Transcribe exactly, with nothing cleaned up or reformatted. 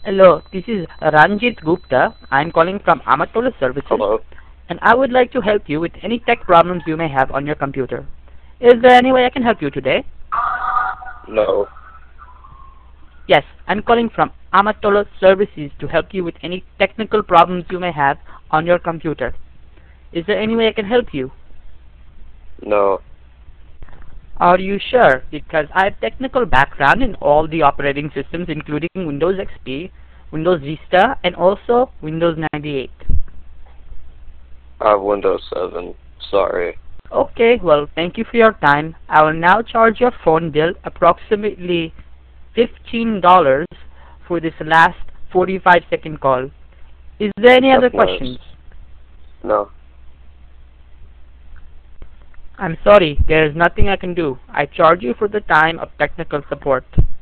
Hello, this is Ranjit Gupta. I'm calling from Amatola Services, Hello? and I would like to help you with any tech problems you may have on your computer. Is there any way I can help you today? No. Yes, I'm calling from Amatola Services to help you with any technical problems you may have on your computer. Is there any way I can help you? No. Are you sure? Because I have technical background in all the operating systems including Windows X P, Windows Vista, and also Windows ninety-eight. I have Windows seven. Sorry. Okay, well, thank you for your time. I will now charge your phone bill approximately fifteen dollars for this last forty-five second call. Is there any That's other nice. questions? No. I'm sorry, there is nothing I can do. I charge you for the time of technical support.